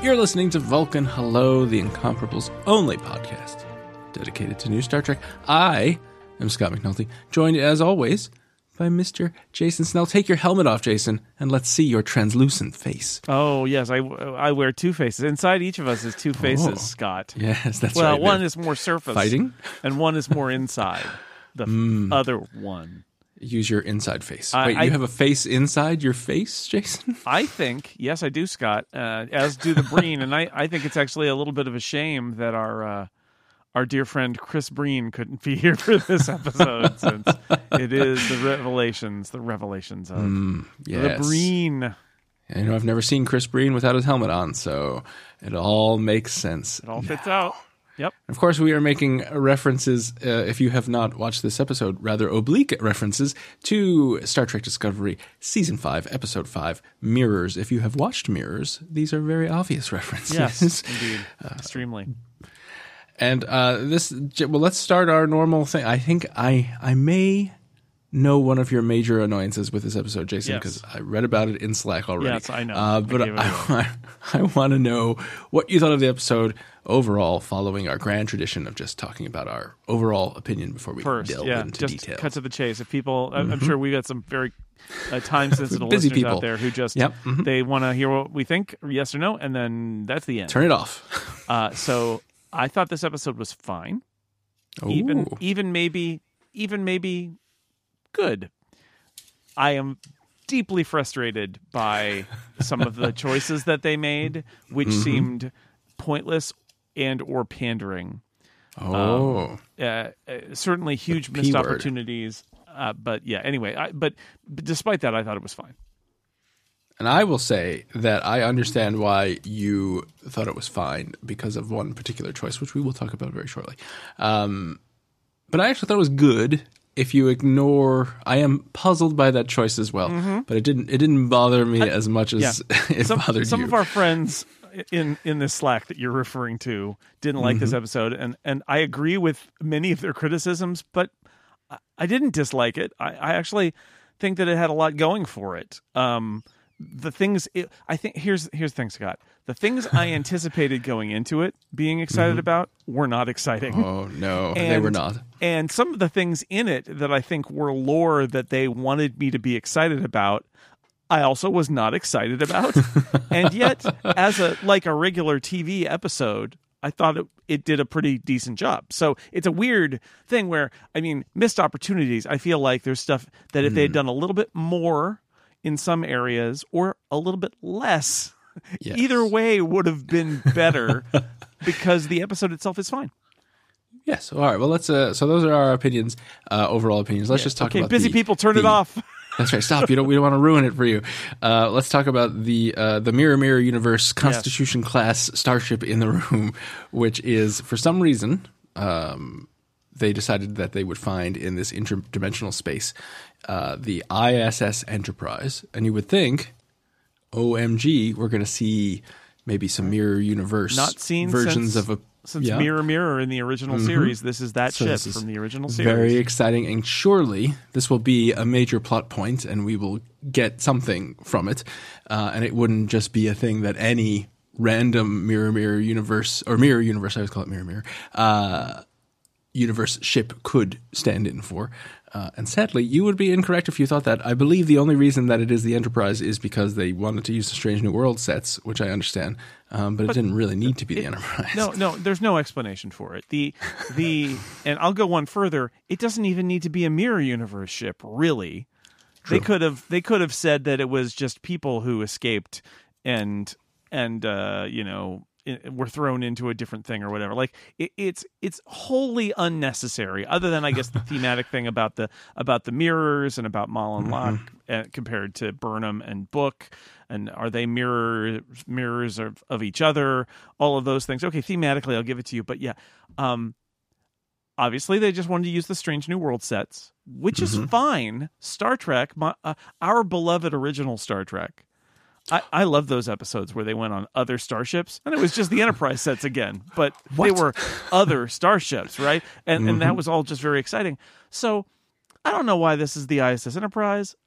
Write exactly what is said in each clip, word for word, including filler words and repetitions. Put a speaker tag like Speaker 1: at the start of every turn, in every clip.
Speaker 1: You're listening to Vulcan Hello, the Incomparables only podcast dedicated to new Star Trek. I am Scott McNulty, joined as always by Mister Jason Snell. Take your helmet off, Jason, and let's see your translucent face.
Speaker 2: Oh, yes, I, I wear two faces. Inside each of us is two faces, oh, Scott.
Speaker 1: Yes, that's
Speaker 2: well,
Speaker 1: right.
Speaker 2: Well, one is more surface.
Speaker 1: Fighting?
Speaker 2: And one is more inside. The mm. other one.
Speaker 1: Use your inside face.
Speaker 2: I,
Speaker 1: Wait,
Speaker 2: I,
Speaker 1: you have a face inside your face, Jason?
Speaker 2: I think, yes, I do, Scott, uh, as do the Breen. And I, I think it's actually a little bit of a shame that our uh, our dear friend Chris Breen couldn't be here for this episode, since it is the revelations, the revelations of
Speaker 1: mm, yes.
Speaker 2: the Breen.
Speaker 1: You know, I've never seen Chris Breen without his helmet on, so it all makes sense.
Speaker 2: It all fits now. out. Yep.
Speaker 1: Of course, we are making references, uh, if you have not watched this episode, rather oblique references to Star Trek Discovery Season five, Episode five, Mirrors. If you have watched Mirrors, these are very obvious references.
Speaker 2: Yes, indeed. Uh, Extremely.
Speaker 1: And uh, this, well, let's start our normal thing. I think I, I may know one of your major annoyances with this episode, Jason, because yes. I read about it in Slack already.
Speaker 2: Yes, I know.
Speaker 1: Uh, but I, I, I want to know what you thought of the episode overall, following our grand tradition of just talking about our overall opinion before we
Speaker 2: First,
Speaker 1: delve
Speaker 2: yeah,
Speaker 1: into
Speaker 2: just
Speaker 1: details.
Speaker 2: Cut to the chase. If people,
Speaker 1: mm-hmm.
Speaker 2: I'm sure we got some very uh, time-sensitive
Speaker 1: busy
Speaker 2: listeners
Speaker 1: people
Speaker 2: out there who just
Speaker 1: yep. mm-hmm.
Speaker 2: they want to hear what we think, yes or no, and then that's the end.
Speaker 1: Turn it off.
Speaker 2: uh, so I thought this episode was fine.
Speaker 1: Ooh.
Speaker 2: Even, even maybe, even maybe good. I am deeply frustrated by some of the choices that they made, which mm-hmm. seemed pointless and or pandering.
Speaker 1: Oh,
Speaker 2: um, uh, uh, certainly huge missed opportunities. Uh, but yeah, anyway, I, but, but despite that, I thought it was fine.
Speaker 1: And I will say that I understand why you thought it was fine because of one particular choice, which we will talk about very shortly. Um, but I actually thought it was good. If you ignore, I am puzzled by that choice as well, mm-hmm. but it didn't. It didn't bother me I, as much as yeah. it
Speaker 2: some,
Speaker 1: bothered
Speaker 2: some
Speaker 1: you.
Speaker 2: Some of our friends in in this Slack that you're referring to didn't like mm-hmm. this episode, and and I agree with many of their criticisms, but I, I didn't dislike it. I, I actually think that it had a lot going for it. Um, the things it, I think here's here's the thing, Scott. The things I anticipated going into it being excited mm-hmm. about were not exciting.
Speaker 1: Oh, no,
Speaker 2: and,
Speaker 1: they were not.
Speaker 2: And some of the things in it that I think were lore that they wanted me to be excited about, I also was not excited about. And yet, as a like a regular T V episode, I thought it, it did a pretty decent job. So it's a weird thing where, I mean, missed opportunities. I feel like there's stuff that if mm. they had done a little bit more in some areas or a little bit less, yes. either way would have been better because the episode itself is fine.
Speaker 1: Yes. All right. Well, let's. Uh, so those are our opinions, uh, overall opinions. Let's
Speaker 2: yeah.
Speaker 1: just talk
Speaker 2: okay,
Speaker 1: about
Speaker 2: busy
Speaker 1: the,
Speaker 2: people. Turn
Speaker 1: the,
Speaker 2: it off.
Speaker 1: That's right. Stop. You don't. We don't want to ruin it for you. Uh, let's talk about the uh, the Mirror Mirror Universe Constitution yes. class starship in the room, which is for some reason um, they decided that they would find in this interdimensional space uh, the I S S Enterprise, and you would think, O M G, we're going to see maybe some Mirror Universe
Speaker 2: Not seen
Speaker 1: versions
Speaker 2: since-
Speaker 1: of a.
Speaker 2: Since
Speaker 1: yeah.
Speaker 2: Mirror Mirror in the original
Speaker 1: mm-hmm.
Speaker 2: series, this is that
Speaker 1: so
Speaker 2: ship
Speaker 1: is
Speaker 2: from the original series.
Speaker 1: Very exciting, and surely this will be a major plot point, and we will get something from it. Uh, and it wouldn't just be a thing that any random Mirror Mirror universe, or Mirror Universe, I always call it Mirror Mirror, uh, universe ship could stand in for. Uh, and sadly, you would be incorrect if you thought that. I believe the only reason that it is the Enterprise is because they wanted to use the Strange New World sets, which I understand, um, but, but it didn't really need to be it, the Enterprise.
Speaker 2: No, no, there's no explanation for it. The the and I'll go one further. It doesn't even need to be a Mirror Universe ship, really. True. They could have they could have said that it was just people who escaped and and uh, you know. were thrown into a different thing or whatever. Like it, it's it's wholly unnecessary. Other than I guess the thematic thing about the about the mirrors and about Mal and Locke mm-hmm. uh, compared to Burnham and Book, and are they mirror mirrors of, of each other? All of those things. Okay, thematically I'll give it to you, but yeah, um, obviously they just wanted to use the Strange New World sets, which mm-hmm. is fine. Star Trek, my, uh, our beloved original Star Trek. I, I love those episodes where they went on other starships, and it was just the Enterprise sets again, but what? They were other starships, right? And mm-hmm. and that was all just very exciting. So I don't know why this is the I S S Enterprise.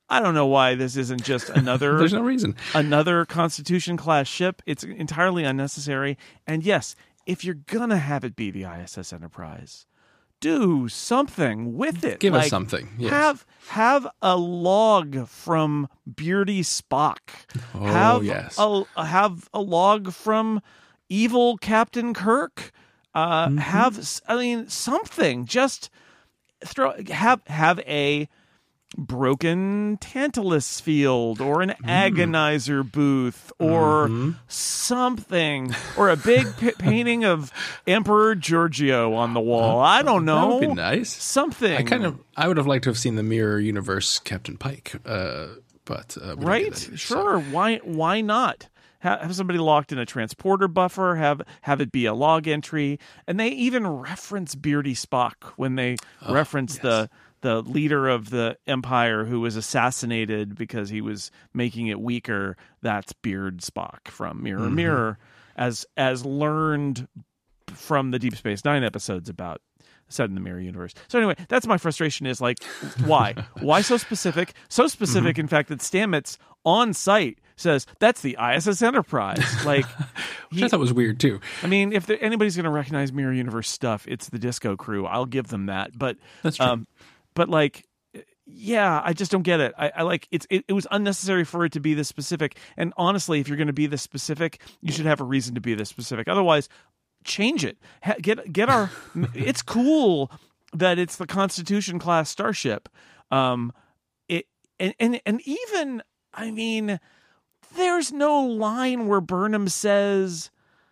Speaker 2: I don't know why this isn't just another.
Speaker 1: There's no reason.
Speaker 2: Another Constitution class ship. It's entirely unnecessary. And yes, if you're gonna have it be the I S S Enterprise, do something with it.
Speaker 1: Give
Speaker 2: like,
Speaker 1: us something. Yes.
Speaker 2: Have have a log from Beardy Spock.
Speaker 1: Oh
Speaker 2: have
Speaker 1: yes.
Speaker 2: A, have a log from evil Captain Kirk. Uh,
Speaker 1: mm-hmm.
Speaker 2: Have I mean something? Just throw have have a broken Tantalus field or an mm. agonizer booth or
Speaker 1: mm-hmm.
Speaker 2: something, or a big p- painting of Emperor Giorgio on the wall. I don't know.
Speaker 1: That would be nice.
Speaker 2: Something.
Speaker 1: I kind of I would have liked to have seen the Mirror Universe Captain Pike, uh, but uh, we
Speaker 2: right,
Speaker 1: didn't get that either,
Speaker 2: sure.
Speaker 1: So.
Speaker 2: Why why not? Have somebody locked in a transporter buffer, have have it be a log entry. And they even reference Beardy Spock when they oh, reference yes. the the leader of the Empire who was assassinated because he was making it weaker. That's Beard Spock from Mirror mm-hmm. Mirror, as as learned from the Deep Space Nine episodes about set in the Mirror Universe. So anyway, that's my frustration is like, why? Why so specific? So specific, mm-hmm. in fact, that Stamets on site says, that's the I S S Enterprise. Like,
Speaker 1: Which he, I thought was weird, too.
Speaker 2: I mean, if there, anybody's going to recognize Mirror Universe stuff, it's the Disco crew. I'll give them that. But
Speaker 1: that's true. Um,
Speaker 2: but, like, yeah, I just don't get it. I, I like it's. It, it was unnecessary for it to be this specific. And honestly, if you're going to be this specific, you should have a reason to be this specific. Otherwise, change it. Ha- get get our. It's cool that it's the Constitution class starship. Um, it and and and even I mean, there's no line where Burnham says,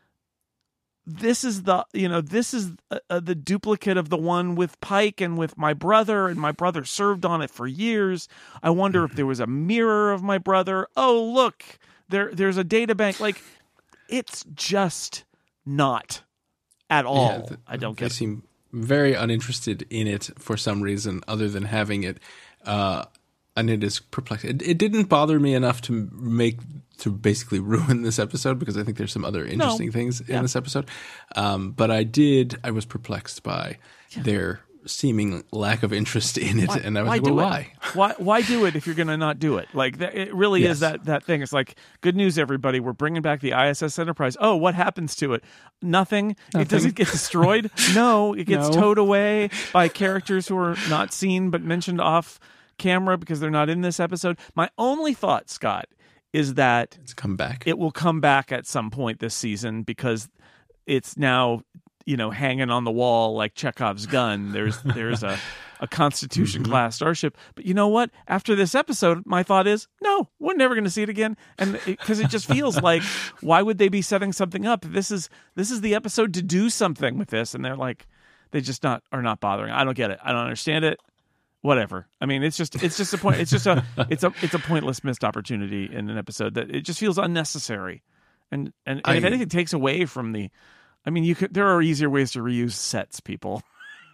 Speaker 2: this is the, you know, this is uh, uh, the duplicate of the one with Pike and with my brother, and my brother served on it for years. I wonder if there was a mirror of my brother. Oh, look, there, there's a data bank. Like, it's just not at all. Yeah, the, I don't get
Speaker 1: they
Speaker 2: it.
Speaker 1: They seem very uninterested in it for some reason other than having it. Uh, and it is perplexing. It, it didn't bother me enough to make to basically ruin this episode because I think there's some other interesting no. things in yeah. this episode. Um, but I did. I was perplexed by yeah. their seeming lack of interest in it,
Speaker 2: why,
Speaker 1: and I was
Speaker 2: why
Speaker 1: like, well,
Speaker 2: why? why? Why do it if you're going to not do it? Like that, it really yes. is that that thing. It's like, good news, everybody. We're bringing back the I S S Enterprise. Oh, what happens to it? Nothing. Nothing. It doesn't get destroyed. No, it gets
Speaker 1: no.
Speaker 2: towed away by characters who are not seen but mentioned off camera because they're not in this episode. My only thought, Scott, is that
Speaker 1: it's come back.
Speaker 2: It will come back at some point this season because it's now, you know, hanging on the wall like Chekhov's gun. There's there's a, a Constitution mm-hmm. class starship. But you know what? After this episode, my thought is, no, we're never going to see it again. And because it, it just feels like, why would they be setting something up? This is this is the episode to do something with this, and they're like, they just not are not bothering. I don't get it. I don't understand it. Whatever. I mean, it's just it's just a point. It's just a it's a it's a pointless missed opportunity in an episode that it just feels unnecessary, and and, and I, if anything takes away from the, I mean, you could there are easier ways to reuse sets, people.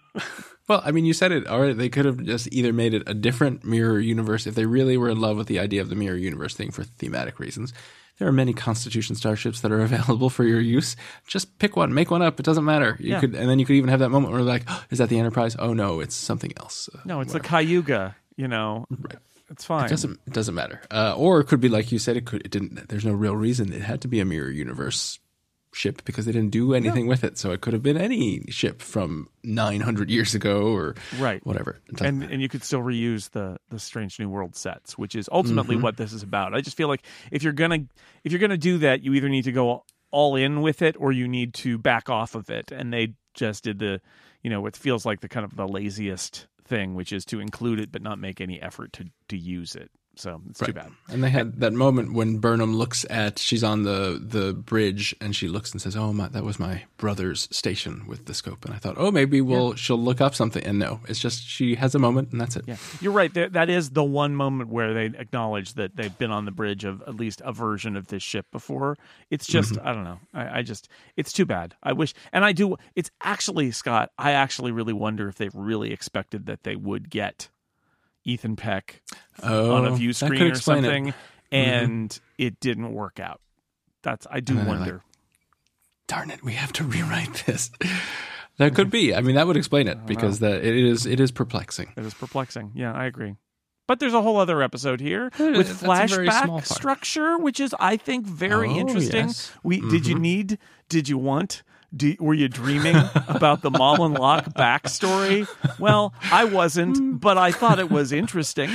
Speaker 1: Well, I mean, you said it already. They could have just either made it a different mirror universe if they really were in love with the idea of the mirror universe thing for thematic reasons. There are many Constitution starships that are available for your use. Just pick one, make one up. It doesn't matter. You
Speaker 2: yeah.
Speaker 1: could, and then you could even have that moment where like, oh, is that the Enterprise? Oh no, it's something else. Uh,
Speaker 2: no, it's
Speaker 1: whatever.
Speaker 2: the Cayuga. You know,
Speaker 1: right.
Speaker 2: It's fine.
Speaker 1: It doesn't. It doesn't matter. Uh, or it could be like you said. It could. It didn't. There's no real reason it had to be a mirror universe ship because they didn't do anything no. with it. So it could have been any ship from nine hundred years ago or
Speaker 2: right.
Speaker 1: whatever.
Speaker 2: And matter. and you could still reuse the the Strange New World sets, which is ultimately mm-hmm. what this is about. I just feel like if you're gonna if you're gonna do that, you either need to go all in with it or you need to back off of it. And they just did the, you know, what feels like the kind of the laziest thing, which is to include it but not make any effort to to use it. So it's
Speaker 1: right.
Speaker 2: too bad.
Speaker 1: And they had that moment when Burnham looks at, she's on the, the bridge and she looks and says, oh, my, that was my brother's station with the scope. And I thought, oh, maybe we'll, yeah. she'll look up something. And no, it's just she has a moment and that's it.
Speaker 2: Yeah, you're right. There, that is the one moment where they acknowledge that they've been on the bridge of at least a version of this ship before. It's just, mm-hmm. I don't know. I, I just, it's too bad. I wish, and I do, it's actually, Scott, I actually really wonder if they really expected that they would get Ethan Peck
Speaker 1: oh,
Speaker 2: on a view screen or something,
Speaker 1: it.
Speaker 2: and
Speaker 1: mm-hmm.
Speaker 2: it didn't work out. That's I do wonder.
Speaker 1: Like, darn it, we have to rewrite this. That could be. I mean, that would explain it because that it is it is perplexing.
Speaker 2: It is perplexing. Yeah, I agree. But there's a whole other episode here with
Speaker 1: That's a very small
Speaker 2: flashback
Speaker 1: part.
Speaker 2: structure, which is, I think, very
Speaker 1: Oh,
Speaker 2: interesting.
Speaker 1: yes.
Speaker 2: We Did you need, did you want, do, were you dreaming about the Malin Locke backstory? Well, I wasn't, but I thought it was interesting.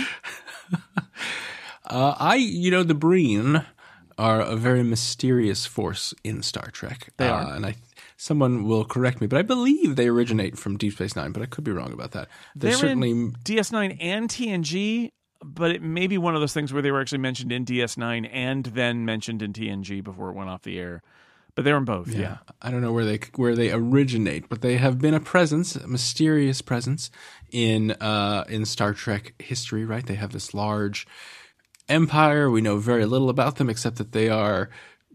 Speaker 1: Uh, I, you know, the Breen are a very mysterious force in Star Trek.
Speaker 2: They
Speaker 1: uh,
Speaker 2: are.
Speaker 1: And I, someone will correct me, but I believe they originate from Deep Space Nine, but I could be wrong about that. They're,
Speaker 2: They're
Speaker 1: certainly...
Speaker 2: in D S nine and T N G, but it may be one of those things where they were actually mentioned in D S nine and then mentioned in T N G before it went off the air. But they're in both, yeah.
Speaker 1: Yeah, I don't know where they where they originate, but they have been a presence, a mysterious presence in uh, in Star Trek history. Right? They have this large empire. We know very little about them except that they are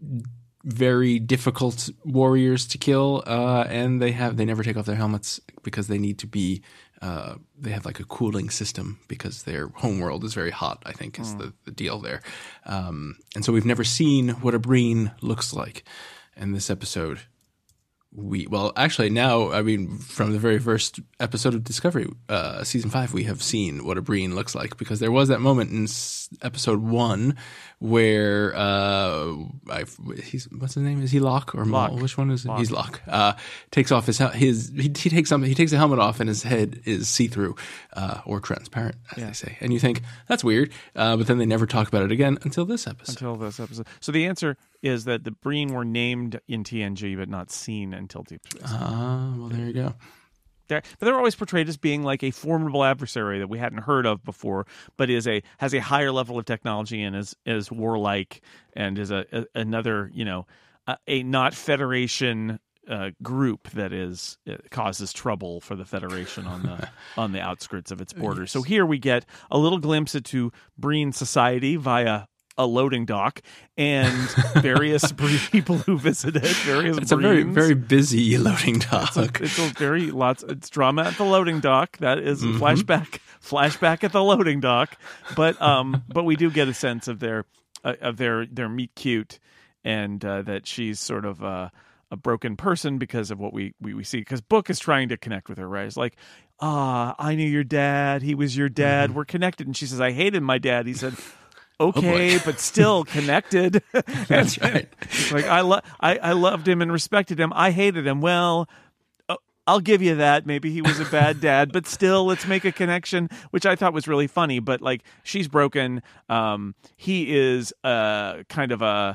Speaker 1: very difficult warriors to kill, uh, and they have they never take off their helmets because they need to be. Uh, they have like a cooling system because their homeworld is very hot, I think, is mm. the, the deal there. Um, and so we've never seen what a Breen looks like. And this episode, we, well, actually now, I mean, from the very first episode of Discovery, uh, season five, we have seen what a Breen looks like because there was that moment in s- episode one where, uh, I, he's, what's his name? Is he Locke or Maul?
Speaker 2: Locke.
Speaker 1: Which one is it?
Speaker 2: Locke.
Speaker 1: He's Locke. Uh, takes off his, hel- his, he, he takes something, he takes the helmet off and his head is see-through, uh, or transparent, as
Speaker 2: Yeah.
Speaker 1: they say. And you think, that's weird. Uh, but then they never talk about it again until this episode.
Speaker 2: Until this episode. So the answer is that the Breen were named in T N G but not seen until Deep Space.
Speaker 1: Ah, uh, well, there you go.
Speaker 2: They're, but they're always portrayed as being like a formidable adversary that we hadn't heard of before, but is a has a higher level of technology and is is warlike and is a, a another you know a, a not Federation uh, group that is uh, causes trouble for the Federation on the on the outskirts of its borders.
Speaker 1: Yes.
Speaker 2: So here we get a little glimpse into Breen society via a loading dock and various people who visited various
Speaker 1: It's a very
Speaker 2: Breens.
Speaker 1: very busy loading dock.
Speaker 2: It's a, it's a very lots. It's drama at the loading dock. That is
Speaker 1: Mm-hmm.
Speaker 2: flashback. Flashback at the loading dock. But um, but we do get a sense of their uh, of their their meet cute, and uh, that she's sort of uh, a broken person because of what we we, we see. Because Book is trying to connect with her, right? It's like, ah, I knew your dad. He was your dad.
Speaker 1: Mm-hmm.
Speaker 2: We're connected. And she says, I hated my dad. He said,
Speaker 1: Oh,
Speaker 2: okay, but still connected.
Speaker 1: That's right.
Speaker 2: It's like I, lo- I I loved him and respected him. I hated him. Well, uh, I'll give you that. Maybe he was a bad dad, but still, let's make a connection, which I thought was really funny. But like, she's broken. Um, he is uh kind of a.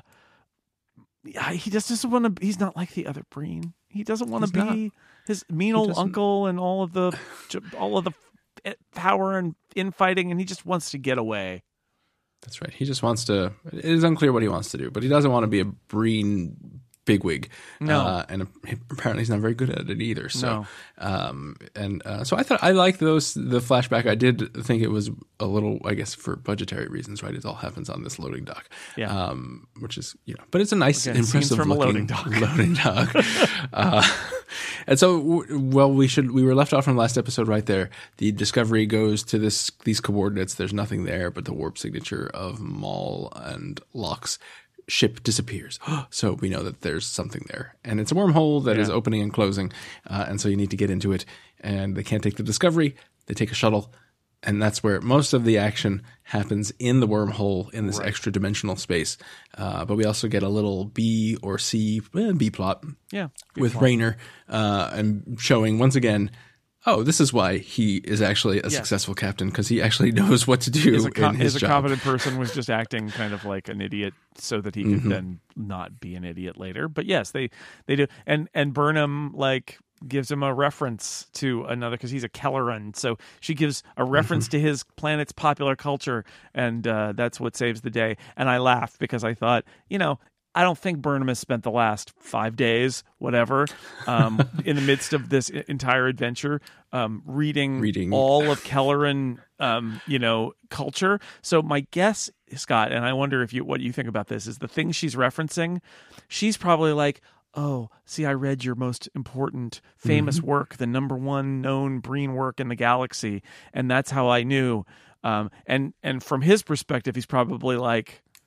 Speaker 2: He just doesn't want to. He's not like the other Breen. He doesn't want to be
Speaker 1: not.
Speaker 2: his mean old
Speaker 1: doesn't.
Speaker 2: uncle and all of the all of the power and infighting, and he just wants to get away.
Speaker 1: That's right. He just wants to. It is unclear what he wants to do, but he doesn't want to be a Breen bigwig.
Speaker 2: No.
Speaker 1: uh, and apparently he's not very good at it either. So,
Speaker 2: No.
Speaker 1: um, and uh, so I thought I liked those the flashback. I did think it was a little, I guess, for budgetary reasons, right? It all happens on this loading dock,
Speaker 2: Yeah.
Speaker 1: um, which is you know, but it's a nice,
Speaker 2: Again, scenes
Speaker 1: impressive
Speaker 2: from a
Speaker 1: looking
Speaker 2: loading dock.
Speaker 1: loading dock. uh, and so, w- well, we should we were left off from last episode right there. The Discovery goes to this these coordinates. There's nothing there but the warp signature of Maul and Locke's ship disappears. So we know that there's something there. And it's a wormhole that
Speaker 2: Yeah.
Speaker 1: is opening and closing. Uh, and so you need to get into it. And they can't take the Discovery. They take a shuttle. And that's where most of the action happens in the wormhole in this
Speaker 2: Right.
Speaker 1: extra dimensional space. Uh, but we also get a little B or C, eh, B plot
Speaker 2: Yeah.
Speaker 1: with Rayner uh, and showing once again, oh, this is why he is actually a
Speaker 2: Yeah.
Speaker 1: successful captain, because he actually knows what to do
Speaker 2: Is a, co-
Speaker 1: in his
Speaker 2: is a
Speaker 1: job.
Speaker 2: competent person was just acting kind of like an idiot so that he could
Speaker 1: Mm-hmm.
Speaker 2: then not be an idiot later. But yes, they they do. And and Burnham like gives him a reference to another because he's a Kelleran. So she gives a reference
Speaker 1: Mm-hmm.
Speaker 2: to his planet's popular culture, and uh, that's what saves the day. And I laughed because I thought, you know, I don't think Burnham has spent the last five days, whatever, um, in the midst of this i- entire adventure, um, reading,
Speaker 1: Reading.
Speaker 2: all of Kelleran, um, you know, culture. So my guess, Scott, and I wonder if you what you think about this, is the thing she's referencing. She's probably like, oh, see, I read your most important, famous
Speaker 1: Mm-hmm.
Speaker 2: work, the number one known Breen work in the galaxy, and that's how I knew. Um, and and from his perspective, he's probably like,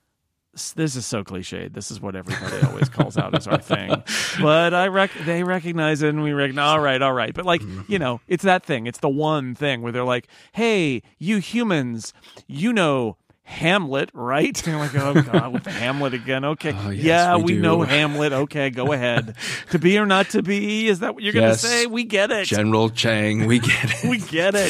Speaker 2: this is so cliched. This is what everybody always calls out as our thing. But I rec- they recognize it, and we recognize, all right, all right. But, like, mm-hmm. you know, it's that thing. It's the one thing where they're like, hey, you humans, you know Hamlet, right? And you're like, oh, God, with Hamlet again. Okay.
Speaker 1: Oh, yes,
Speaker 2: yeah,
Speaker 1: we,
Speaker 2: we
Speaker 1: do.
Speaker 2: know Hamlet. Okay, go ahead. To be or not to be? Is that what you're going to
Speaker 1: yes.
Speaker 2: say? We get it.
Speaker 1: General Chang, we get it.
Speaker 2: We get it.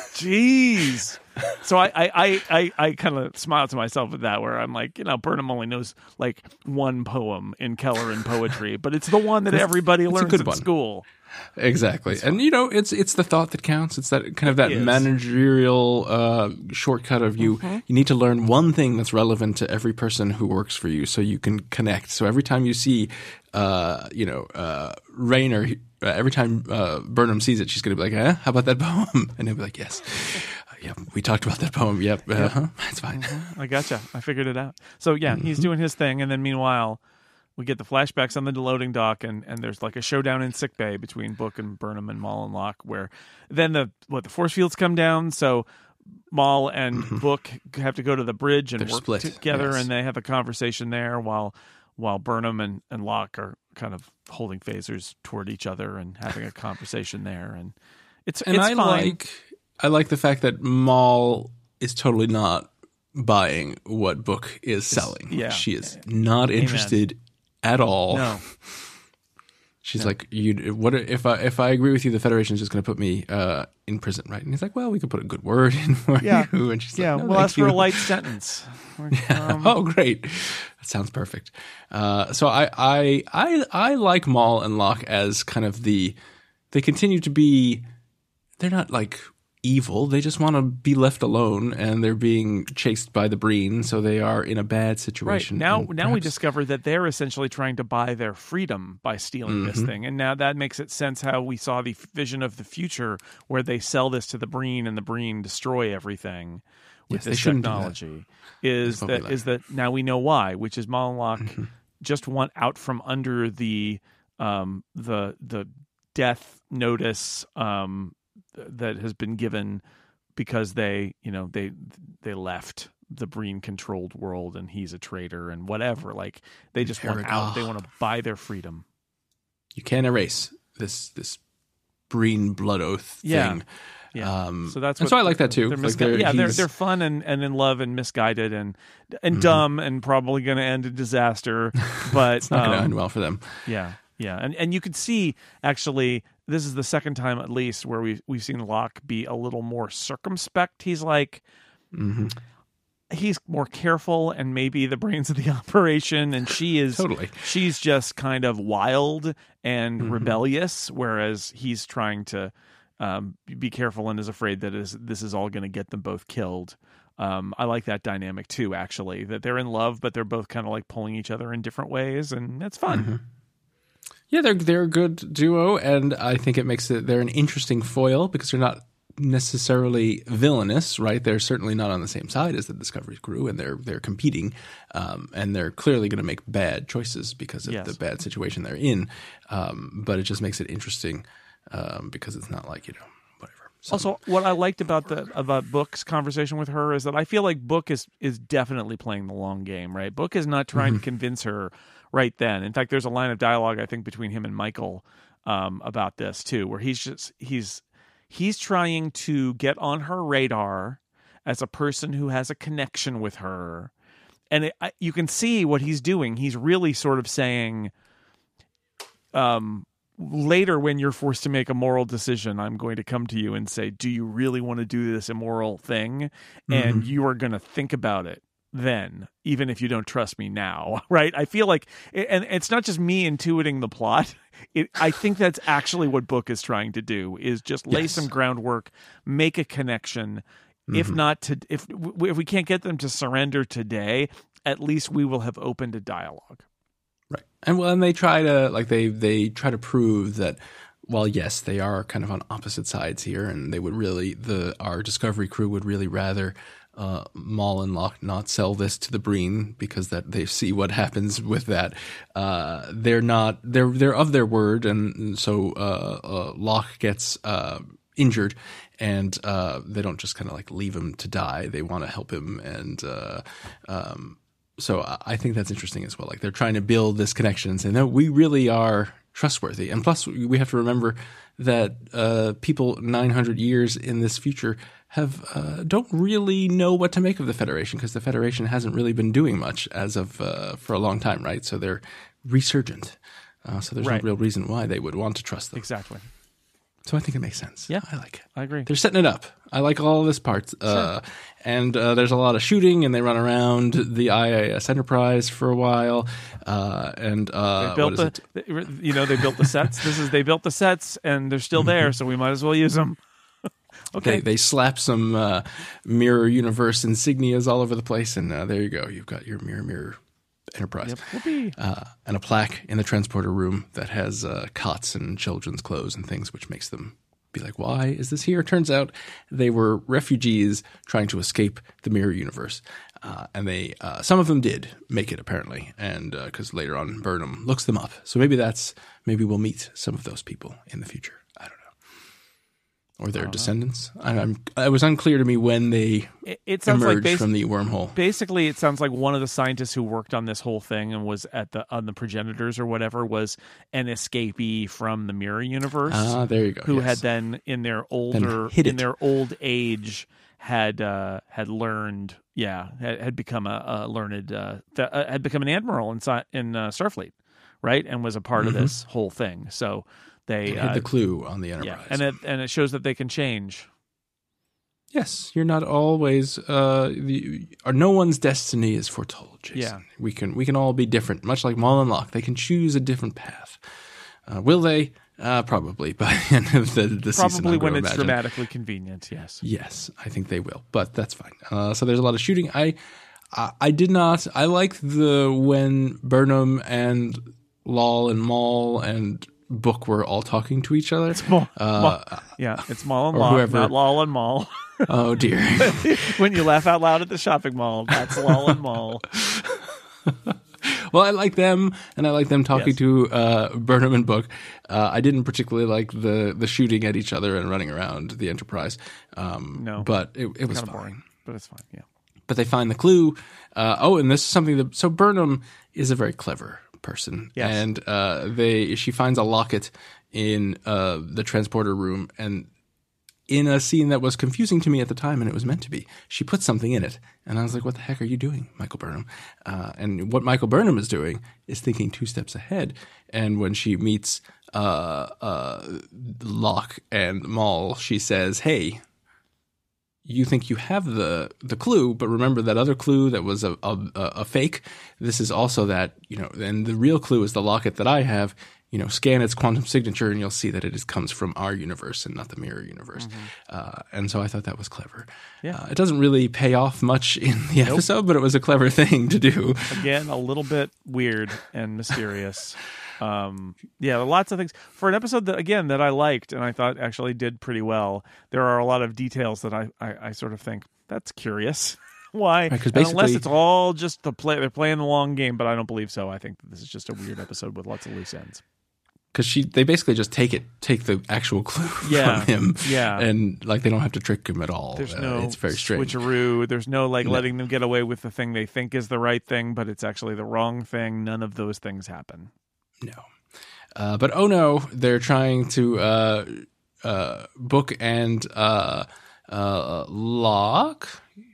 Speaker 2: Jeez. So I I, I, I, I kind of smile to myself at that, where I'm like, you know, Burnham only knows like one poem in Kelleran poetry, but it's the one that everybody learns in one. School.
Speaker 1: Exactly. And, you know, it's it's the thought that counts. It's that kind of that managerial uh, shortcut of you. Mm-hmm. You need to learn one thing that's relevant to every person who works for you so you can connect. So every time you see, uh, you know, uh, Rayner, uh, every time uh, Burnham sees it, she's going to be like, eh, how about that poem? And he'll be like, yes. Uh, yep, we talked about that poem. Yep. Uh-huh. Yep. That's fine.
Speaker 2: Mm-hmm. I gotcha. I figured it out. So, yeah, mm-hmm. he's doing his thing. And then meanwhile, we get the flashbacks on the loading dock, and, and there's like a showdown in sickbay between Book and Burnham and Maul and Locke, where then the what the force fields come down, so Maul and mm-hmm. Book have to go to the bridge and
Speaker 1: They're
Speaker 2: work
Speaker 1: split.
Speaker 2: together,
Speaker 1: yes.
Speaker 2: and they have a conversation there while while Burnham and, and Locke are kind of holding phasers toward each other and having a conversation there, and it's
Speaker 1: and
Speaker 2: it's
Speaker 1: I
Speaker 2: fine.
Speaker 1: like I like the fact that Maul is totally not buying what Book is selling.
Speaker 2: Yeah.
Speaker 1: She is not interested.
Speaker 2: Amen.
Speaker 1: At all.
Speaker 2: No.
Speaker 1: She's
Speaker 2: no.
Speaker 1: like, you. What if I if I agree with you? The Federation is just going to put me uh, in prison, right? And he's like, well, we could put a good word in for
Speaker 2: yeah.
Speaker 1: you. And she's
Speaker 2: yeah,
Speaker 1: like, no,
Speaker 2: we'll ask
Speaker 1: you.
Speaker 2: for a light sentence.
Speaker 1: yeah.
Speaker 2: um,
Speaker 1: oh, great. That sounds perfect. Uh, so I, I I I like Maul and Locke as kind of the. They continue to be. They're not like evil. They just want to be left alone, and they're being chased by the Breen, so they are in a bad situation.
Speaker 2: Right. Now,
Speaker 1: and
Speaker 2: now
Speaker 1: perhaps...
Speaker 2: we discover that they're essentially trying to buy their freedom by stealing mm-hmm. this thing, and now that makes it sense how we saw the vision of the future, where they sell this to the Breen, and the Breen destroy everything with
Speaker 1: yes,
Speaker 2: this technology. That. Is that
Speaker 1: like.
Speaker 2: is that now we know why? Which is Maul and Locke mm-hmm. just want out from under the um, the the death notice. Um, that has been given because they, you know, they they left the Breen controlled world, and he's a traitor and whatever. Like they just want out. They want to buy their freedom.
Speaker 1: You can't erase this this Breen blood oath
Speaker 2: yeah.
Speaker 1: thing.
Speaker 2: Yeah.
Speaker 1: Um,
Speaker 2: so that's
Speaker 1: and
Speaker 2: what,
Speaker 1: so I like that too.
Speaker 2: They're
Speaker 1: like
Speaker 2: misgu-
Speaker 1: they're,
Speaker 2: yeah, they're they're fun and, and in love and misguided and and mm-hmm. dumb and probably going to end in disaster. But
Speaker 1: it's not
Speaker 2: um,
Speaker 1: going to end well for them.
Speaker 2: Yeah. Yeah, and and you could see actually this is the second time at least where we've we've seen Locke be a little more circumspect. He's like
Speaker 1: mm-hmm.
Speaker 2: he's more careful and maybe the brains of the operation, and she is
Speaker 1: totally
Speaker 2: she's just kind of wild and
Speaker 1: mm-hmm.
Speaker 2: rebellious, whereas he's trying to um, be careful and is afraid that is this is all going to get them both killed. Um, I like that dynamic too, actually, that they're in love, but they're both kind of like pulling each other in different ways, and it's fun.
Speaker 1: Mm-hmm. Yeah, they're they're a good duo, and I think it makes it they're an interesting foil because they're not necessarily villainous, right? They're certainly not on the same side as the Discovery crew, and they're they're competing, um, and they're clearly going to make bad choices because of
Speaker 2: yes.
Speaker 1: the bad situation they're in. Um, but it just makes it interesting um, because it's not like, you know, whatever.
Speaker 2: Also, what I liked about the about Book's conversation with her is that I feel like Book is is definitely playing the long game, right? Book is not trying mm-hmm. to convince her right then. In fact, there's a line of dialogue I think between him and Michael um, about this too, where he's just he's he's trying to get on her radar as a person who has a connection with her, and it, I, you can see what he's doing. He's really sort of saying, um. later when you're forced to make a moral decision, I'm going to come to you and say, do you really want to do this immoral thing? Mm-hmm. And you are going to think about it then, even if you don't trust me now, right? I feel like, and it's not just me intuiting the plot. It, I think that's actually what Book is trying to do, is just lay yes. some groundwork, make a connection. Mm-hmm. If not to, if if we can't get them to surrender today, at least we will have opened a dialogue.
Speaker 1: Right. And well, and they try to like they they try to prove that, well, yes, they are kind of on opposite sides here, and they would really the our Discovery crew would really rather uh, Maul and Locke not sell this to the Breen because that they see what happens with that. Uh, they're not they're they're of their word, and so uh, uh, Locke gets uh, injured. And uh, they don't just kind of like leave him to die. They want to help him and uh, um, so I think that's interesting as well. Like they're trying to build this connection and say, no, we really are trustworthy. And plus, we have to remember that uh, people nine hundred years in this future have uh, don't really know what to make of the Federation because the Federation hasn't really been doing much as of uh, for a long time, right? So they're resurgent. Uh, so there's
Speaker 2: Right.
Speaker 1: no real reason why they would want to trust them.
Speaker 2: Exactly.
Speaker 1: So I think it makes sense.
Speaker 2: Yeah.
Speaker 1: I like it.
Speaker 2: I agree.
Speaker 1: They're setting it up. I like all of this part. Uh, and uh, there's a lot of shooting, and they run around the I A S Enterprise for a while. Uh, and uh,
Speaker 2: They built
Speaker 1: what is
Speaker 2: the,
Speaker 1: it?
Speaker 2: they- you know, they built the sets. This is they built the sets, and they're still there, so we might as well use them. Okay.
Speaker 1: They, they slap some uh, Mirror Universe insignias all over the place, and uh, there you go. You've got your Mirror Mirror Enterprise.
Speaker 2: Yep. Whoopee.
Speaker 1: Uh, and a plaque in the transporter room that has uh, cots and children's clothes and things, which makes them be like, why is this here? Turns out they were refugees trying to escape the Mirror Universe. Uh, and they, uh, some of them did make it apparently. And because uh, later on Burnham looks them up. So maybe that's, maybe we'll meet some of those people in the future. I don't know. Or their descendants. I, I'm, it was unclear to me when they
Speaker 2: It, it sounds like
Speaker 1: emerged
Speaker 2: basi-
Speaker 1: from the wormhole.
Speaker 2: basically it sounds like one of the scientists who worked on this whole thing and was at the on the progenitors or whatever was an escapee from the Mirror Universe.
Speaker 1: Ah, there you go.
Speaker 2: Who
Speaker 1: yes.
Speaker 2: had then in their older
Speaker 1: hid
Speaker 2: in
Speaker 1: it.
Speaker 2: their old age had uh, had learned yeah had, had become a, a learned uh, th- uh, had become an admiral in Sa- in uh, Starfleet, right, and was a part
Speaker 1: Mm-hmm.
Speaker 2: of this whole thing. So they
Speaker 1: They hid
Speaker 2: uh,
Speaker 1: the clue on the Enterprise.
Speaker 2: yeah, and it and it shows that they can change.
Speaker 1: Yes, you're not always. Uh, the, or no one's destiny is foretold, Jason.
Speaker 2: Yeah.
Speaker 1: we can we can all be different, much like Maul and Locke. They can choose a different path. Uh, will they? Uh, probably by the end of the, the season.
Speaker 2: Probably
Speaker 1: I'm
Speaker 2: when
Speaker 1: gonna
Speaker 2: it's
Speaker 1: imagine.
Speaker 2: dramatically convenient. Yes.
Speaker 1: Yes, I think they will, but that's fine. Uh, so there's a lot of shooting. I, I, I did not. I like the when Burnham and Lal and Maul and Book were all talking to each other.
Speaker 2: Maul,
Speaker 1: Uh,
Speaker 2: Maul. Yeah, it's Maul and
Speaker 1: or
Speaker 2: Locke,
Speaker 1: whoever-
Speaker 2: not Lol and Maul.
Speaker 1: Oh dear.
Speaker 2: When you laugh out loud at the shopping mall, that's Lol and Maul.
Speaker 1: Well, I like them, and I like them talking
Speaker 2: Yes.
Speaker 1: to uh, Burnham and Book. Uh, I didn't particularly like the the shooting at each other and running around the Enterprise. Um,
Speaker 2: No.
Speaker 1: but it, it was
Speaker 2: Kind of
Speaker 1: fine.
Speaker 2: boring, but it's fine. Yeah.
Speaker 1: But they find the clue. Uh, oh, and this is something that so Burnham is a very clever person,
Speaker 2: Yes.
Speaker 1: and uh, they she finds a locket in uh, the transporter room, and in a scene that was confusing to me at the time, and it was meant to be, she put something in it, and I was like, "What the heck are you doing, Michael Burnham?" Uh, and what Michael Burnham is doing is thinking two steps ahead. And when she meets uh, uh, Locke and Maul, she says, "Hey, you think you have the the clue, but remember that other clue that was a, a a fake. This is also that, you know, and the real clue is the locket that I have. You know, scan its quantum signature, and you'll see that it is, comes from our universe and not the Mirror Universe." Uh, and so I thought that was clever.
Speaker 2: Yeah.
Speaker 1: Uh, it doesn't really pay off much in the episode, but it was a clever thing to do.
Speaker 2: Again, a little bit weird and mysterious. Um, yeah, lots of things for an episode that again that I liked and I thought actually did pretty well. There are a lot of details that I I, I sort of think that's curious. Why?
Speaker 1: Right, 'cause
Speaker 2: And unless
Speaker 1: basically-
Speaker 2: it's all just the play, they're playing the long game, but I don't believe so. I think that this is just a weird episode with lots of loose ends.
Speaker 1: Because she, they basically just take it, take the actual clue
Speaker 2: Yeah,
Speaker 1: from him,
Speaker 2: yeah.
Speaker 1: and like they don't have to trick him at all.
Speaker 2: There's
Speaker 1: Uh,
Speaker 2: no
Speaker 1: it's very strange.
Speaker 2: switcheroo. There's no like
Speaker 1: No.
Speaker 2: letting them get away with the thing they think is the right thing, but it's actually the wrong thing. None of those things happen.
Speaker 1: No. Uh, but oh no, they're trying to uh, uh, Book and uh, uh, Locke,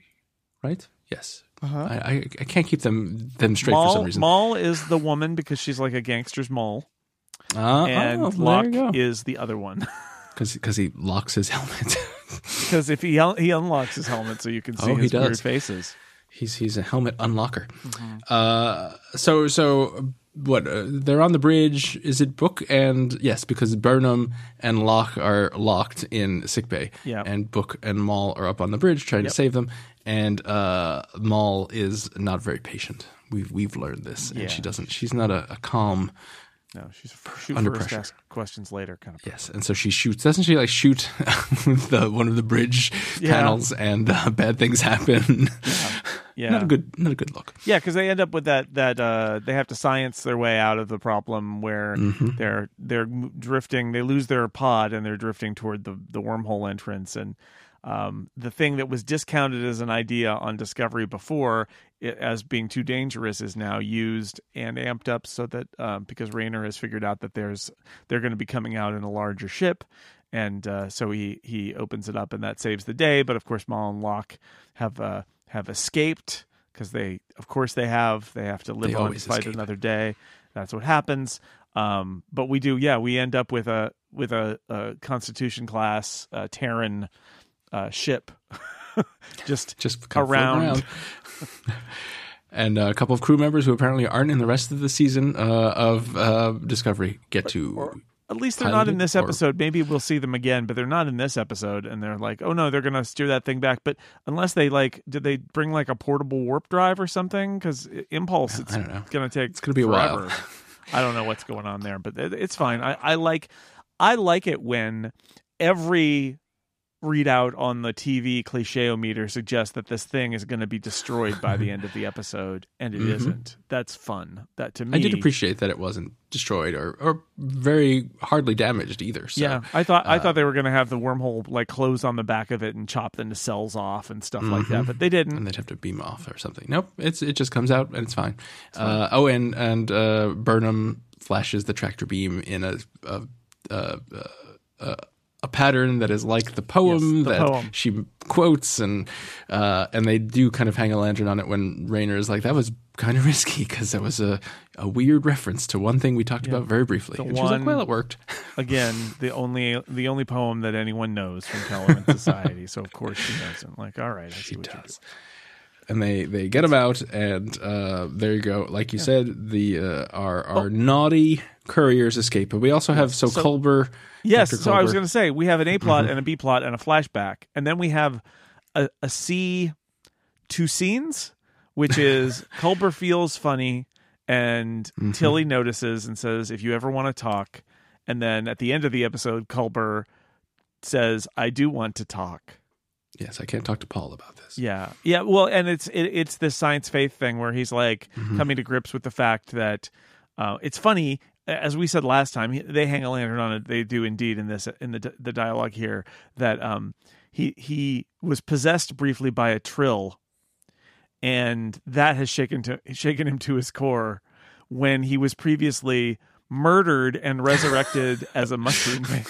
Speaker 1: right? Yes.
Speaker 2: Uh-huh.
Speaker 1: I, I I can't keep them them straight
Speaker 2: Maul,
Speaker 1: for some reason.
Speaker 2: Maul is the woman because she's like a gangster's mole,
Speaker 1: Uh,
Speaker 2: and
Speaker 1: oh, there
Speaker 2: Locke
Speaker 1: you go.
Speaker 2: is the other one.
Speaker 1: Because he locks his helmet.
Speaker 2: Because if he un- he unlocks his helmet, so you can see
Speaker 1: Oh, he
Speaker 2: his weird
Speaker 1: does.
Speaker 2: faces.
Speaker 1: he's he's a helmet unlocker.
Speaker 2: Mm-hmm.
Speaker 1: Uh, so so what? Uh, they're on the bridge. Is it Book and yes? Because Burnham and Locke are locked in sickbay.
Speaker 2: Yeah.
Speaker 1: And Book and Maul are up on the bridge trying
Speaker 2: Yep.
Speaker 1: to save them. And uh, Maul is not very patient. We've we've learned this, and
Speaker 2: Yeah.
Speaker 1: she doesn't. She's not a, a calm.
Speaker 2: No, she's a shoot
Speaker 1: Under
Speaker 2: first,
Speaker 1: pressure.
Speaker 2: ask questions later kind of.
Speaker 1: Yes, and so she shoots. Doesn't she like shoot the one of the bridge
Speaker 2: Yeah.
Speaker 1: panels, and uh, bad things happen?
Speaker 2: Yeah,
Speaker 1: Not a good, not a good look.
Speaker 2: yeah, because they end up with that that uh, they have to science their way out of the problem where
Speaker 1: Mm-hmm.
Speaker 2: they're they're m- drifting. They lose their pod and they're drifting toward the the wormhole entrance and. um, the thing that was discounted as an idea on Discovery before it, as being too dangerous is now used and amped up so that um, because Rayner has figured out that there's they're going to be coming out in a larger ship. And uh, so he, he opens it up, and that saves the day. But of course, Mal and Locke have uh, have escaped because they, of course, they have. They have to live
Speaker 1: They
Speaker 2: on to
Speaker 1: always
Speaker 2: fight
Speaker 1: escape.
Speaker 2: another day. That's what happens. Um, but we do, yeah, we end up with a with a, a Constitution class uh, Terran uh, ship, just
Speaker 1: Just kind of floating
Speaker 2: around.
Speaker 1: around. And uh, a couple of crew members who apparently aren't in the rest of the season uh, of uh, Discovery get to.
Speaker 2: Or, At least they're not in
Speaker 1: piloted,
Speaker 2: this
Speaker 1: or-
Speaker 2: episode. Maybe we'll see them again, but they're not in this episode. And they're like, oh no, they're going to steer that thing back. But unless they like, did they bring like a portable warp drive or something? Because Impulse, it's
Speaker 1: I don't know.
Speaker 2: going to take.
Speaker 1: It's gonna be a while.
Speaker 2: forever. I don't know what's going on there, but it, it's fine. I, I like, I like it when every readout on the T V cliche-o-meter suggests that this thing is going to be destroyed by the end of the episode, and it
Speaker 1: Mhm.
Speaker 2: isn't. That's fun. That to me,
Speaker 1: I did appreciate that it wasn't destroyed or, or very hardly damaged either. So,
Speaker 2: yeah, I thought I
Speaker 1: uh,
Speaker 2: thought they were going to have the wormhole like close on the back of it and chop the nacelles off and stuff like that,
Speaker 1: Mhm.
Speaker 2: but they didn't.
Speaker 1: and they'd have to beam off or something. Nope, it's it just comes out and it's fine. Uh, oh, and and uh, Burnham flashes the tractor beam in a a, a, a, a pattern that is like the poem
Speaker 2: Yes, the
Speaker 1: that
Speaker 2: poem.
Speaker 1: she quotes, and uh, and they do kind of hang a lantern on it when Rayner is like, that was kind of risky because that was a, a weird reference to one thing we talked
Speaker 2: Yeah.
Speaker 1: about very briefly.
Speaker 2: The
Speaker 1: And she was like,
Speaker 2: one-
Speaker 1: well, it worked.
Speaker 2: Again, the only the only poem that anyone knows from Kellerman Society, so of course she knows it. Like, all right, I see
Speaker 1: She
Speaker 2: what you
Speaker 1: does. And they, they get him out, and uh, there you go. Like you said, the uh, our our naughty couriers escape, but we also have so,
Speaker 2: So-
Speaker 1: Culber.
Speaker 2: Yes,
Speaker 1: Doctor
Speaker 2: so I was
Speaker 1: Culber-
Speaker 2: going to say we have an A plot
Speaker 1: Mhm.
Speaker 2: and a B plot and a flashback, and then we have a, a C two scenes, which is Culber feels funny, and
Speaker 1: Mhm.
Speaker 2: Tilly notices and says, "If you ever want to talk," and then at the end of the episode, Culber says, "I do want to talk."
Speaker 1: Yes, I can't talk to Paul about this.
Speaker 2: Yeah, yeah. Well, and it's it, it's this science faith thing where he's like
Speaker 1: Mhm.
Speaker 2: coming to grips with the fact that uh, it's funny. As we said last time, he- they hang a lantern on it. They do indeed in this in the the dialogue here that um, he he was possessed briefly by a trill, and that has shaken to shaken him to his core when he was previously murdered and resurrected as a mushroom man.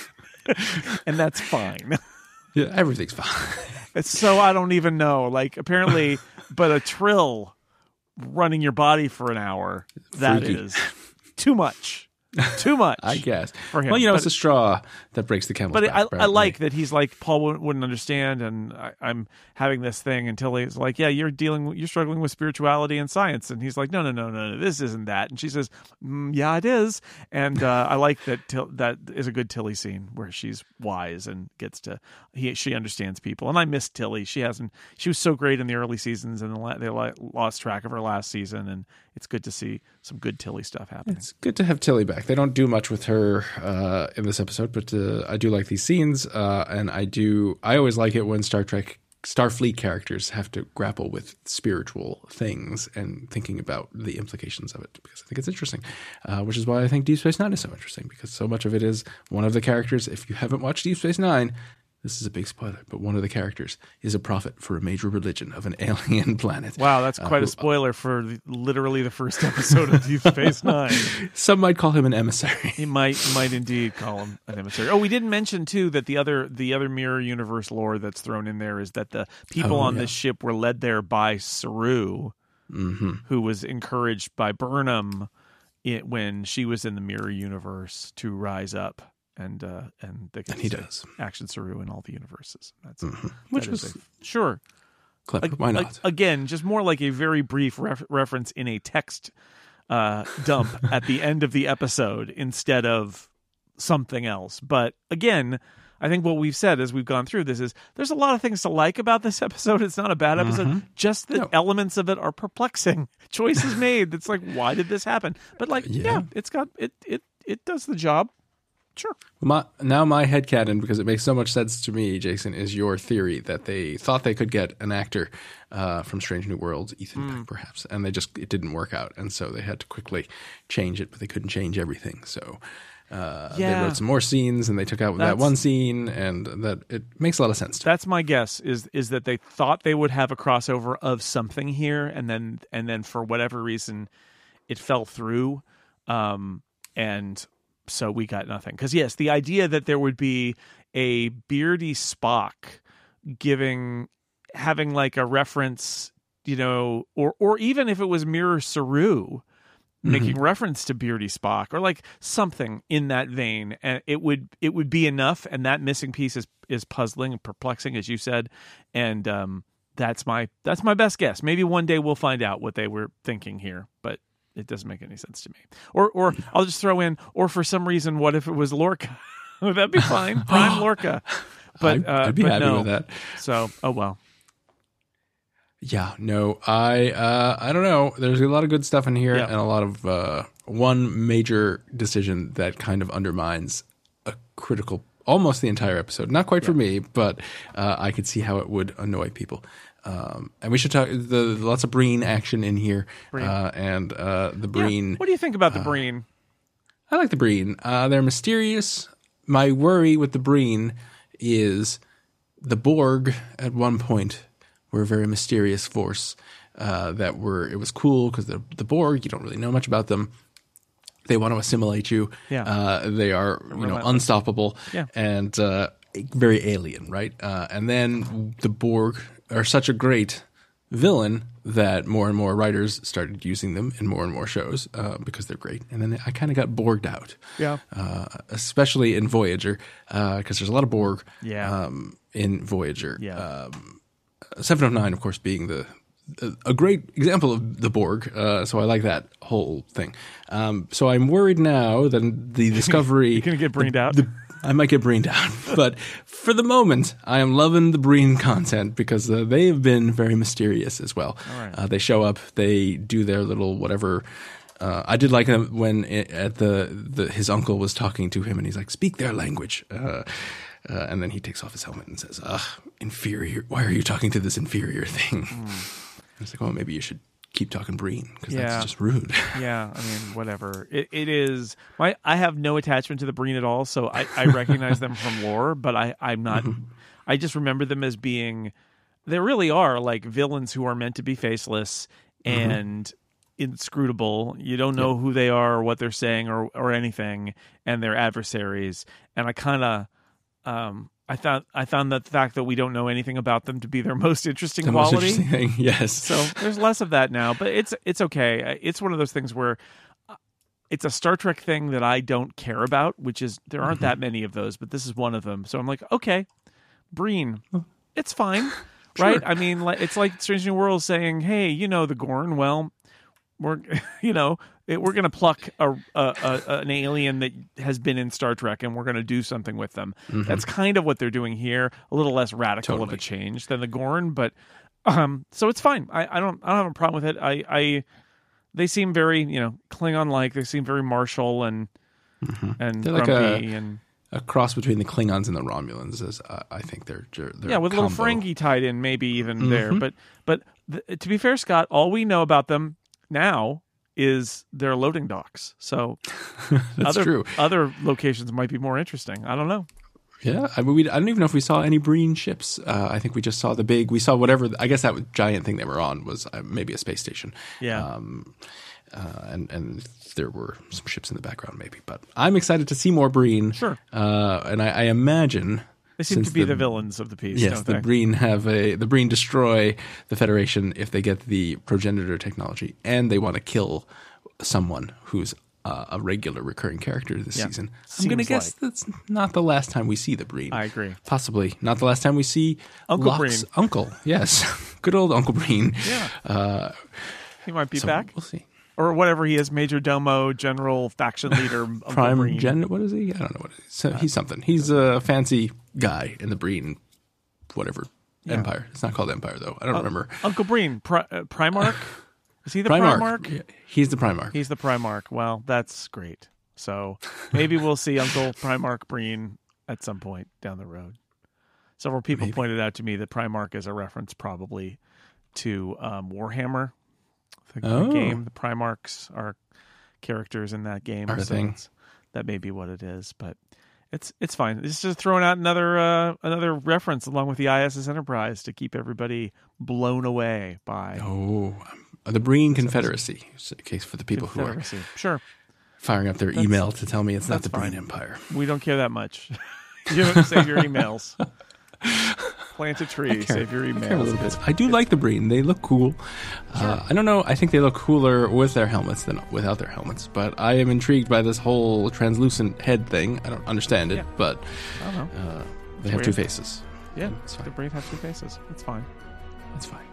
Speaker 2: And that's fine.
Speaker 1: Yeah, everything's fine.
Speaker 2: It's so I don't even know. Like apparently, but a trill running your body for an hour, that
Speaker 1: Freaky.
Speaker 2: is too much. Too much.
Speaker 1: I guess.
Speaker 2: For him.
Speaker 1: Well, you know,
Speaker 2: But-
Speaker 1: it's a straw that breaks the camel's
Speaker 2: But
Speaker 1: back.
Speaker 2: I, I
Speaker 1: apparently.
Speaker 2: like that he's like Paul wouldn't, wouldn't understand, and I, I'm having this thing until he's like, "Yeah, you're dealing, you're struggling with spirituality and science," and he's like, "No, no, no, no, no, this isn't that." And she says, mm, "Yeah, it is." And uh, I like that. Till, that is a good Tilly scene where she's wise and gets to he she understands people. And I miss Tilly. She hasn't. She was so great in the early seasons, and the la- they la- lost track of her last season. And it's good to see some good Tilly stuff happening.
Speaker 1: It's good to have Tilly back. They don't do much with her uh, in this episode, but uh, I do like these scenes, uh, and I do. I always like it when Star Trek, Starfleet characters have to grapple with spiritual things and thinking about the implications of it, because I think it's interesting. Uh, which is why I think Deep Space Nine is so interesting, because so much of it is one of the characters. If you haven't watched Deep Space Nine, this is a big spoiler, but one of the characters is a prophet for a major religion of an alien planet.
Speaker 2: Wow, that's
Speaker 1: Uh,
Speaker 2: quite
Speaker 1: who-
Speaker 2: a spoiler for the, literally the first episode of Deep Space Nine.
Speaker 1: Some might call him an emissary.
Speaker 2: He might might indeed call him an emissary. Oh, we didn't mention too that the other the other mirror universe lore that's thrown in there is that the people
Speaker 1: Oh,
Speaker 2: on
Speaker 1: yeah.
Speaker 2: this ship were led there by Saru,
Speaker 1: Mm-hmm.
Speaker 2: who was encouraged by Burnham it, when she was in the mirror universe to rise up, and uh, and they can
Speaker 1: And he
Speaker 2: say
Speaker 1: does.
Speaker 2: Action Saru in all the universes. That's
Speaker 1: Mhm.
Speaker 2: that
Speaker 1: Which
Speaker 2: is
Speaker 1: was
Speaker 2: a- sure.
Speaker 1: clever.
Speaker 2: Ag-
Speaker 1: Why
Speaker 2: ag-
Speaker 1: not?
Speaker 2: Again, just more like a very brief ref- reference in a text uh, dump at the end of the episode instead of something else. But again, I think what we've said as we've gone through this is there's a lot of things to like about this episode. It's not a bad episode.
Speaker 1: Mhm.
Speaker 2: Just the
Speaker 1: No.
Speaker 2: elements of it are perplexing. Choices made. That's like, why did this happen? But like, yeah,
Speaker 1: Yeah.
Speaker 2: it's got it. It it does the job. Sure.
Speaker 1: My, now my headcanon, because it makes so much sense to me, Jason, is your theory that they thought they could get an actor uh, from Strange New Worlds, Ethan
Speaker 2: Hmm.
Speaker 1: Peck perhaps, and they just it didn't work out, and so they had to quickly change it, but they couldn't change everything. So uh,
Speaker 2: Yeah.
Speaker 1: they wrote some more scenes and they took out that
Speaker 2: That's-
Speaker 1: one scene, and that it makes a lot of sense. To me.
Speaker 2: That's my guess. Is is that they thought they would have a crossover of something here, and then and then for whatever reason, it fell through, um, and so we got nothing. Because yes, the idea that there would be a beardy Spock giving having like a reference, you know, or or even if it was Mirror Saru making
Speaker 1: Mm-hmm.
Speaker 2: reference to beardy Spock or like something in that vein, and it would it would be enough. And that missing piece is is puzzling and perplexing, as you said, and um, that's my that's my best guess. Maybe one day we'll find out what they were thinking here, but it doesn't make any sense to me. Or or I'll just throw in, or for some reason, what if it was Lorca? Would that be fine? Prime Lorca. But
Speaker 1: I'd,
Speaker 2: uh,
Speaker 1: I'd be
Speaker 2: but
Speaker 1: happy
Speaker 2: no.
Speaker 1: with that.
Speaker 2: So, oh well.
Speaker 1: Yeah, no, I uh, I don't know. There's a lot of good stuff in here,
Speaker 2: Yeah.
Speaker 1: and a lot of uh, one major decision that kind of undermines a critical, almost the entire episode. Not quite for me, but uh, I could see how it would annoy people. Um, and we should talk. The lots of Breen action in here, uh, and uh, the Breen.
Speaker 2: Yeah. What do you think about the Breen?
Speaker 1: I like the Breen. Uh, they're mysterious. My worry with the Breen is the Borg at one point were a very mysterious force uh, that were, it was cool because the, the Borg, you don't really know much about them. They want to assimilate you.
Speaker 2: Yeah.
Speaker 1: Uh, they are, you know,
Speaker 2: Relentless.
Speaker 1: unstoppable
Speaker 2: Yeah.
Speaker 1: and uh, very alien, right? Uh, and then the Borg are such a great villain that more and more writers started using them in more and more shows uh, because they're great. And then I kind of got Borged out.
Speaker 2: Yeah.
Speaker 1: Uh, especially in Voyager, because there's a lot of Borg
Speaker 2: Yeah.
Speaker 1: um, in Voyager.
Speaker 2: Yeah.
Speaker 1: Um, seven of nine, of course, being the a great example of the Borg. Uh, so I like that whole thing. Um, so I'm worried now that the Discovery...
Speaker 2: You're going to get Breened out?
Speaker 1: the, I might get Breened out. But for the moment, I am loving the Breen content because uh, they have been very mysterious as well.
Speaker 2: All right.
Speaker 1: Uh, they show up, they do their little whatever... Uh, I did like him when it, at the, the his uncle was talking to him and he's like, speak their language. Uh, uh, and then he takes off his helmet and says, ugh, inferior. Why are you talking to this inferior thing? Mm. I was like, well, maybe you should keep talking Breen because
Speaker 2: Yeah.
Speaker 1: that's just rude.
Speaker 2: Yeah, I mean, whatever. It, it is. My I have no attachment to the Breen at all, so I, I recognize them from lore, but I, I'm not. I just remember them as being. They really are like villains who are meant to be faceless and inscrutable. You don't know who they are or what they're saying or or anything, and they're adversaries. And I kind of. Um, I thought I found that the fact that we don't know anything about them to be their most interesting
Speaker 1: The most
Speaker 2: quality.
Speaker 1: interesting thing, yes.
Speaker 2: So there's less of that now, but it's it's okay. It's one of those things where it's a Star Trek thing that I don't care about, which is there aren't that many of those, but this is one of them. So I'm like, okay, Breen, it's fine, right? I mean, like, it's like Strange New Worlds saying, hey, you know the Gorn, well, we're you know it, we're going to pluck a, a, a an alien that has been in Star Trek and we're going to do something with them. Mm-hmm. That's kind of what they're doing here. A little less radical
Speaker 1: Totally.
Speaker 2: of a change than the Gorn, but um, so it's fine. I, I don't I don't have a problem with it. I, I they seem very you know Klingon like. They seem very martial and mm-hmm. and
Speaker 1: They're like
Speaker 2: grumpy
Speaker 1: a,
Speaker 2: and
Speaker 1: a cross between the Klingons and the Romulans. Is uh, I think they're, they're
Speaker 2: yeah, with a little Ferengi tied in, maybe even mm-hmm. there. But but th- to be fair, Scott, all we know about them now is their loading docks. So
Speaker 1: that's
Speaker 2: other,
Speaker 1: true.
Speaker 2: Other locations might be more interesting. I don't know.
Speaker 1: Yeah, I mean, we, I don't even know if we saw any Breen ships. Uh, I think we just saw the big. We saw whatever. I guess that giant thing they were on was uh, maybe a space station.
Speaker 2: Yeah.
Speaker 1: Um, uh, and and there were some ships in the background, maybe. But I'm excited to see more Breen.
Speaker 2: Sure.
Speaker 1: Uh, and I, I imagine.
Speaker 2: They seem to be the, the villains of the piece.
Speaker 1: Yes,
Speaker 2: don't
Speaker 1: the
Speaker 2: they?
Speaker 1: Breen have a the Breen destroy the Federation if they get the progenitor technology, and they want to kill someone who's uh, a regular recurring character this
Speaker 2: yeah.
Speaker 1: season.
Speaker 2: Seems
Speaker 1: I'm going to guess
Speaker 2: like.
Speaker 1: that's not the last time we see the Breen.
Speaker 2: I agree.
Speaker 1: Possibly not the last time we see
Speaker 2: Uncle
Speaker 1: Locke's
Speaker 2: Breen.
Speaker 1: uncle. Yes, good old Uncle Breen.
Speaker 2: Yeah,
Speaker 1: uh,
Speaker 2: he might be
Speaker 1: so
Speaker 2: back.
Speaker 1: We'll see.
Speaker 2: Or whatever he is, Major Domo, General Faction Leader, Uncle
Speaker 1: Prime
Speaker 2: Breen.
Speaker 1: Gen. What is he? I don't know what it is. So he's something. He's a fancy guy in the Breen, whatever yeah. Empire. It's not called Empire though. I don't uh, remember.
Speaker 2: Uncle Breen, Pri- uh, Primarch. Is he the
Speaker 1: Primarch?
Speaker 2: Primarch?
Speaker 1: Yeah, he's the Primarch.
Speaker 2: He's the Primarch. Well, that's great. So maybe we'll see Uncle Primarch Breen at some point down the road. Several people maybe. pointed out to me that Primarch is a reference probably to um, Warhammer, the,
Speaker 1: oh.
Speaker 2: the game. The Primarchs are characters in that game.
Speaker 1: Are
Speaker 2: so
Speaker 1: thing.
Speaker 2: That's, that may be what it is, but it's it's fine. It's just throwing out another uh, another reference along with the I S S Enterprise to keep everybody blown away by.
Speaker 1: Oh, the Breen Confederacy. In case for the people who are
Speaker 2: sure
Speaker 1: firing up their
Speaker 2: that's,
Speaker 1: email to tell me it's not the
Speaker 2: fine.
Speaker 1: Breen Empire.
Speaker 2: We don't care that much. You don't save your emails. Plant a tree, save your emails. I care a little bit.
Speaker 1: I do like the Breen. They look cool. Sure. Uh, I don't know. I think they look cooler with their helmets than without their helmets. But I am intrigued by this whole translucent head thing. I don't understand it, yeah. but
Speaker 2: I don't know.
Speaker 1: Uh, they have
Speaker 2: weird.
Speaker 1: two faces.
Speaker 2: Yeah, the Breen have two faces. It's fine.
Speaker 1: It's fine.